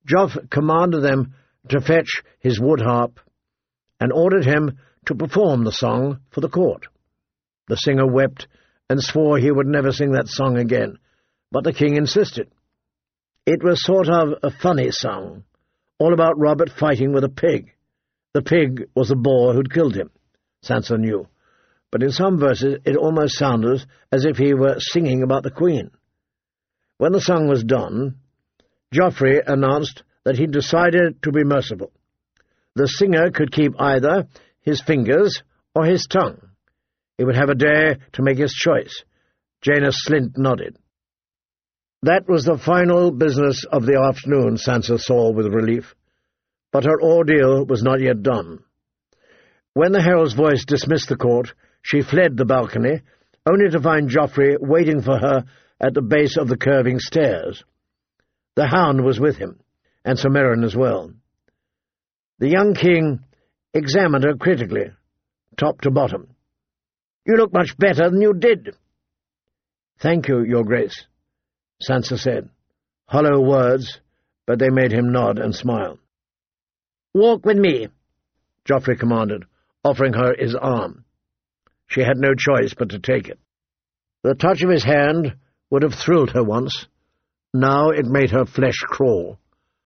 Joff commanded them to fetch his wood harp, and ordered him to perform the song for the court. The singer wept and swore he would never sing that song again, but the king insisted. It was sort of a funny song, all about Robert fighting with a pig. The pig was the boar who'd killed him, Sansa knew, but in some verses it almost sounded as if he were singing about the Queen. When the song was done, Joffrey announced that he'd decided to be merciful. The singer could keep either his fingers or his tongue. He would have a day to make his choice. Jaina Slint nodded. That was the final business of the afternoon, Sansa saw with relief. But her ordeal was not yet done. When the herald's voice dismissed the court, she fled the balcony, only to find Joffrey waiting for her at the base of the curving stairs. The Hound was with him, and Sir Meryn as well. The young king examined her critically, top to bottom. "You look much better than you did." "Thank you, Your Grace," Sansa said. Hollow words, but they made him nod and smile. "Walk with me," Joffrey commanded, offering her his arm. She had no choice but to take it. The touch of his hand would have thrilled her once. Now it made her flesh crawl.